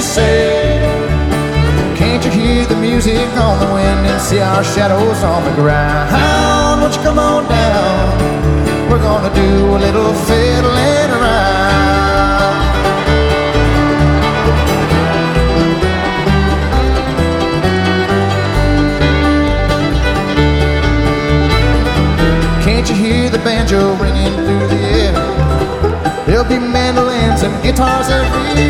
say, can't you hear the music on the wind and see our shadows on the ground? Won't you come on down? We're gonna do a little fiddling around. Can't you hear the banjo ringing through the air? There'll be mandolins and guitars everywhere.